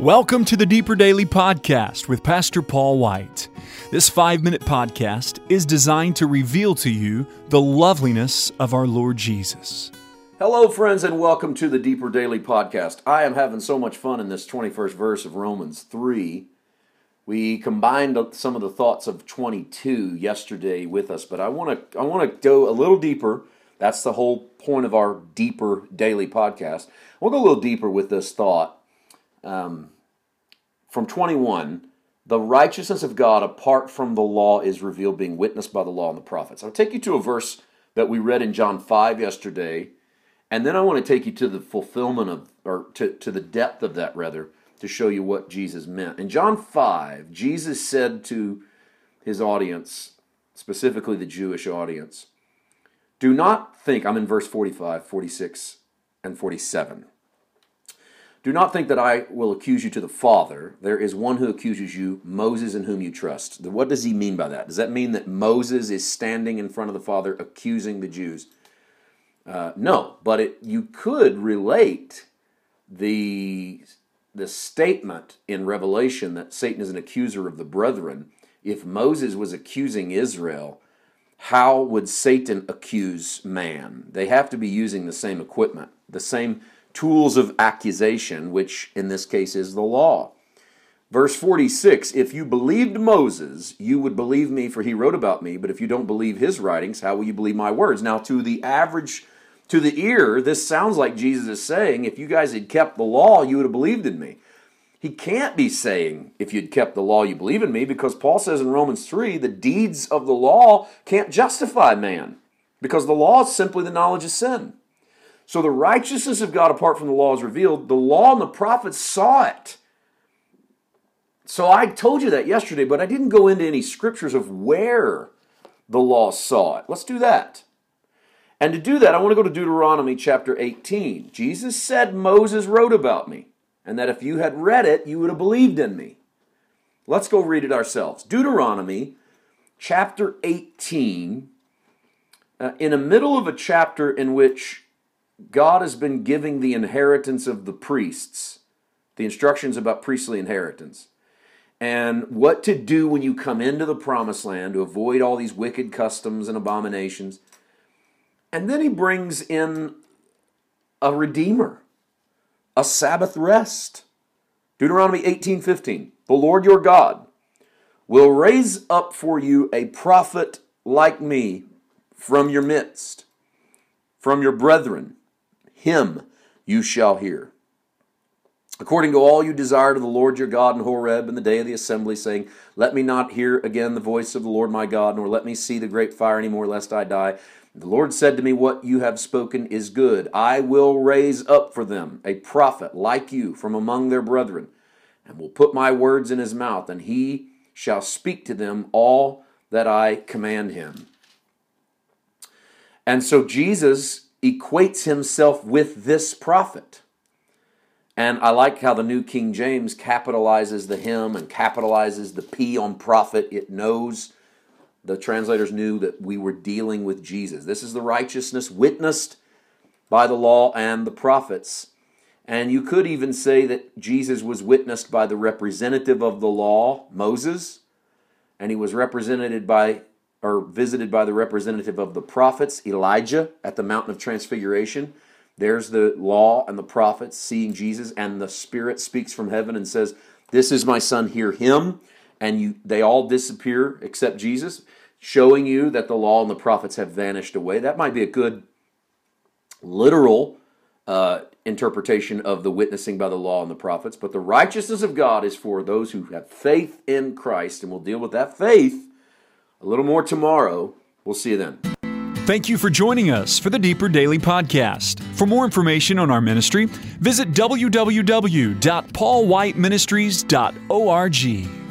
Welcome to the Deeper Daily Podcast with Pastor Paul White. This 5-minute podcast is designed to reveal to you the loveliness of our Lord Jesus. Hello, friends, and welcome to the Deeper Daily Podcast. I am having so much fun in this 21st verse of Romans 3. We combined some of the thoughts of 22 yesterday with us, but I want to go a little deeper. That's the whole point of our Deeper Daily Podcast. We'll go a little deeper with this thought. From 21, the righteousness of God apart from the law is revealed, being witnessed by the law and the prophets. I'll take you to a verse that we read in John 5 yesterday, and then I want to take you to the fulfillment of, or to the depth of that, rather, to show you what Jesus meant. In John 5, Jesus said to his audience, specifically the Jewish audience, do not think, I'm in verse 45, 46, and 47. Do not think that I will accuse you to the Father. There is one who accuses you, Moses, in whom you trust. What does he mean by that? Does that mean that Moses is standing in front of the Father accusing the Jews? No, but you could relate the statement in Revelation that Satan is an accuser of the brethren. If Moses was accusing Israel, how would Satan accuse man? They have to be using the same equipment, the same tools of accusation, which in this case is the law. Verse 46, if you believed Moses, you would believe me, for he wrote about me. But if you don't believe his writings, how will you believe my words? Now, to the ear, this sounds like Jesus is saying, if you guys had kept the law, you would have believed in me. He can't be saying, if you'd kept the law, you believe in me, because Paul says in Romans 3, the deeds of the law can't justify man, because the law is simply the knowledge of sin. So the righteousness of God apart from the law is revealed. The law and the prophets saw it. So I told you that yesterday, but I didn't go into any scriptures of where the law saw it. Let's do that. And to do that, I want to go to Deuteronomy chapter 18. Jesus said Moses wrote about me, and that if you had read it, you would have believed in me. Let's go read it ourselves. Deuteronomy chapter 18, in the middle of a chapter in which God has been giving the inheritance of the priests, the instructions about priestly inheritance, and what to do when you come into the promised land to avoid all these wicked customs and abominations. And then he brings in a redeemer, a Sabbath rest. Deuteronomy 18:15, the Lord your God will raise up for you a prophet like me from your midst, from your brethren. Him you shall hear. According to all you desired of the Lord your God in Horeb in the day of the assembly, saying, let me not hear again the voice of the Lord my God, nor let me see the great fire any more, lest I die. The Lord said to me, what you have spoken is good. I will raise up for them a prophet like you from among their brethren, and will put my words in his mouth, and he shall speak to them all that I command him. And so Jesus equates himself with this prophet. And I like how the New King James capitalizes the him and capitalizes the P on prophet. It knows, the translators knew that we were dealing with Jesus. This is the righteousness witnessed by the law and the prophets. And you could even say that Jesus was witnessed by the representative of the law, Moses, and he was visited by the representative of the prophets, Elijah, at the Mountain of Transfiguration. There's the law and the prophets seeing Jesus, and the Spirit speaks from heaven and says, this is my son, hear him. And they all disappear except Jesus, showing you that the law and the prophets have vanished away. That might be a good literal interpretation of the witnessing by the law and the prophets. But the righteousness of God is for those who have faith in Christ, and we'll deal with that faith a little more tomorrow. We'll see you then. Thank you for joining us for the Deeper Daily Podcast. For more information on our ministry, visit www.paulwhiteministries.org.